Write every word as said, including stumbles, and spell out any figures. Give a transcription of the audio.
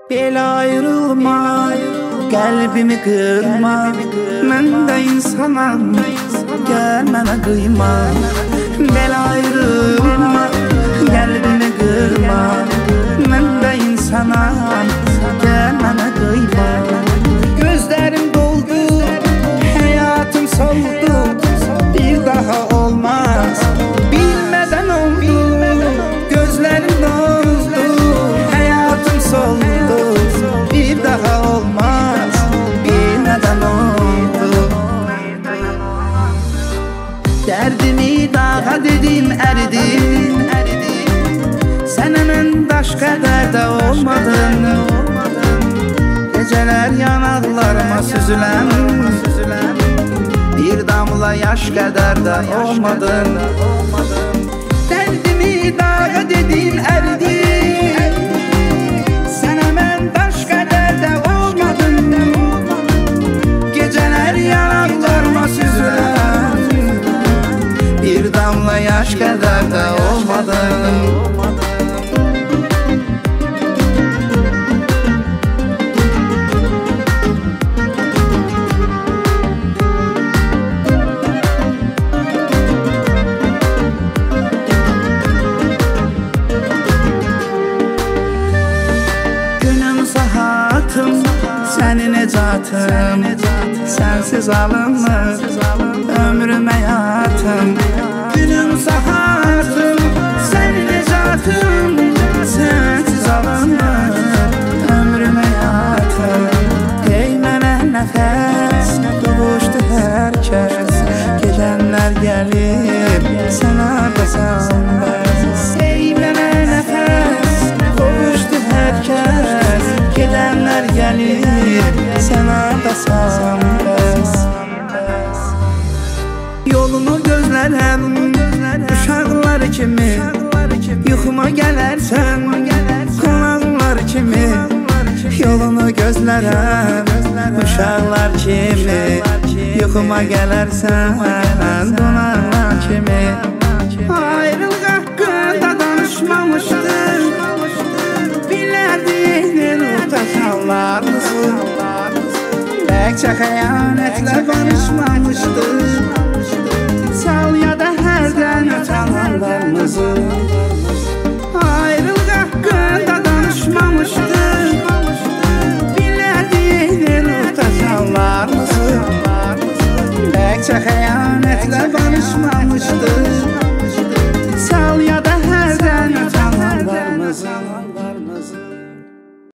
Belə ayrılma, qəlbimi qırma. Mən də insanam, gəl mənə qıyma. Belə ayrılma, qəlbimi qırma. Mən də insanam, gəl mənə qıyma. Gözlərim doldu, həyatım soldu. Bir daha olmaz, bilmədən oldu. Gözlərim doldu, həyatım soldu. Bir daha olmaz, bilmədən oldu. Dərdimi dağa dedim, əridim. Sənə mən daş qədər də olmadın. Gecələr yanaqlarıma süzülən, bir damla yaş qədər də olmadın. Dərdimi dağa dedim, əridim. Sənə mən daş qədər də olmadın. Gecələr yanaqlarıma süzülən, bir damla yaş qədər də olmadın. Sənin ecatım, sənsiz alınmır ömrüm həyatım. Günüm sahatım, sənin ecatım, sənsiz alınmır ömrüm həyatım. Ey mənə nəfəs, qovuşdu hər kəs. Gecənlər gəlib, sən ardasan bəs. Ey mənə nəfəs, qovuşdu hər kəs. Gedənlər gəlir, sən ardasan bəs. Yolunu gözlərəm, uşaqlar kimi. Yuxuma gələrsən, qonaqlar kimi. Yolunu gözlərəm, uşaqlar kimi. Yuxuma gələrsən, qonaqlar kimi. Ayrılıq haqqında danışmamışdır, bilərdin utasanlarmısın. Bəlkə xəyanətlə barışmamışdır, sal ya da hərdən ötənanlarımızı. Ayrılıq haqqında danışmamışdır,